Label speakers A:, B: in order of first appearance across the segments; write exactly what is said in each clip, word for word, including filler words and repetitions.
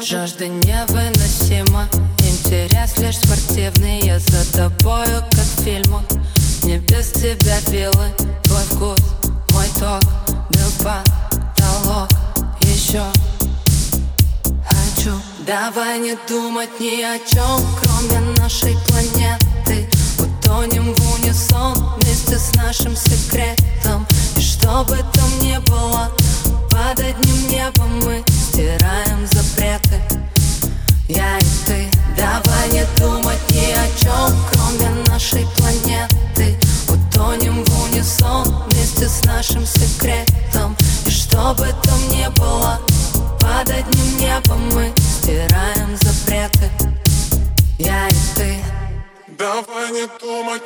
A: Жажда невыносима, интерес лишь спортивный. Я за тобою, как в фильмах, не без тебя вилы. Твой вкус, мой ток, бил потолок. Еще хочу. Давай не думать ни о чем, кроме нашей планеты. Утонем в унисон вместе с нашим секретом. И что бы там ни было, под одним небом мы стираем запреты. Я и ты. Давай не думать ни о чем, кроме нашей планеты. Утонем в унисон вместе с нашим секретом. И что бы там ни было, под одним небом мы стираем запреты. Я и ты.
B: Давай не думать.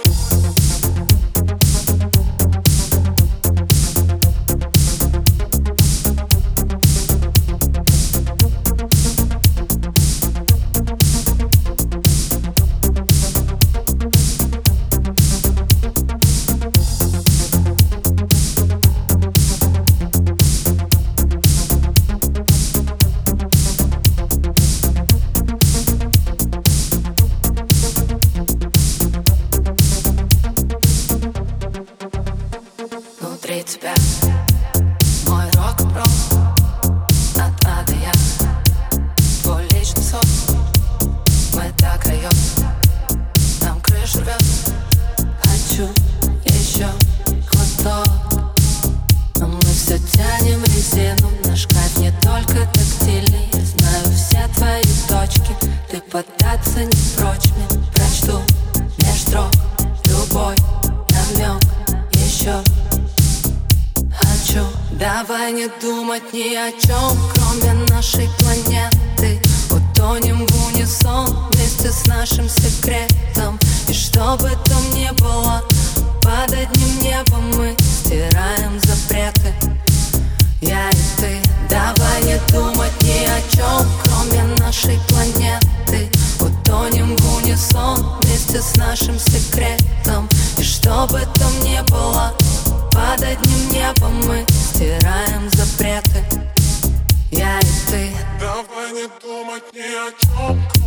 A: Внутри тебя мой рок-н-ролл от А до Я, твой личный сон. Мы до краев, нам крышу рвет. Хочу еще глоток, но мы все тянем резину. Наш кайф не только тактильный. Я знаю все твои точки, ты поддаться не прочь мне. Прочту меж строк любой намек еще. Давай не думать ни о чем, кроме нашей планеты. Утонем в унисон вместе с нашим секретом. И что бы там ни было, под одним небом мы стираем запреты. Я и ты. Давай не думать ни о чем, кроме нашей планеты. Утонем в унисон вместе с нашим секретом. И что бы там ни было, под одним небом мы стираем запреты. Я и ты.
B: Давай не думать ни о чем.